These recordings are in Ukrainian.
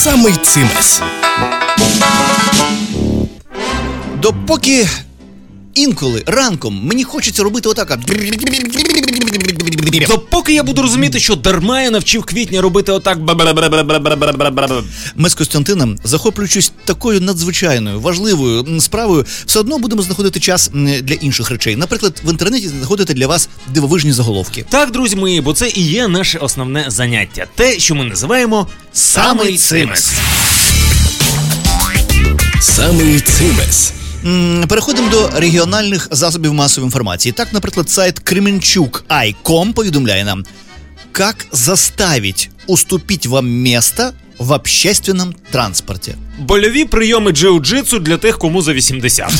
Самий Цимес. Допоки інколи ранком мені хочеться робити отак. Допоки я буду розуміти, що дарма я навчив Квітня робити отак. Ми з Костянтином, захоплюючись такою надзвичайною, важливою справою, все одно будемо знаходити час для інших речей. Наприклад, в інтернеті знаходити для вас дивовижні заголовки. Так, друзі мої, бо це і є наше основне заняття. Те, що ми називаємо «Самий Цимес». Самий Цимес. Переходимо до регіональних засобів масової інформації. Так, наприклад, сайт Кременчук.ай.ком повідомляє нам: «Как заставить уступить вам место в общественном транспорте». Больові прийоми джиу-джитсу для тих, кому за 80.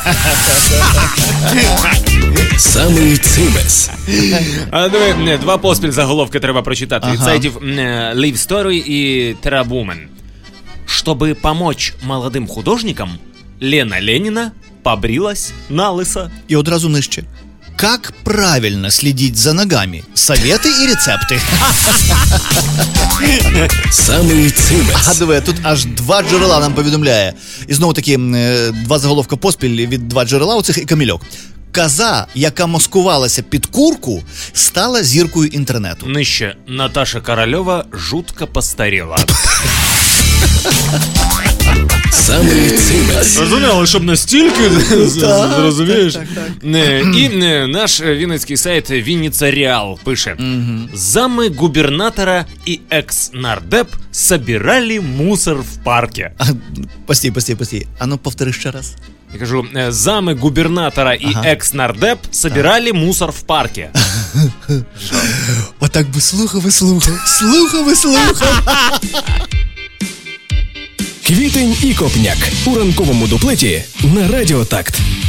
Самий Цимес. А диви, два поспіль заголовки треба прочитати від сайтів Live Story і Terra Woman. Чтобы помочь молодым художникам, Лена Ленина побрилась налысо. І одразу нижче: «Как правильно следить за ногами? Советы и рецепты». Самий Цимес. А диви, тут аж два джерела нам повідомляє. І знову таки два заголовка поспіль від два джерела оцих і камільок. Коза, яка маскувалася під курку, стала зіркою інтернету. Нижче: Наташа Корольова жутко постарела. Самий Цимес. Розуміли, щоб настільки, зрозумієш? Так. І наш вінницький сайт Вінниця Реал пише: замы губернатора и экс-нардеп собирали мусор в парке. Постій. А ну повтори ще раз. Я кажу, замы губернатора и экс-нардеп собирали мусор в парке. Отак би слухав. Квітень і Копняк у ранковому дуплеті на Радіо Такт.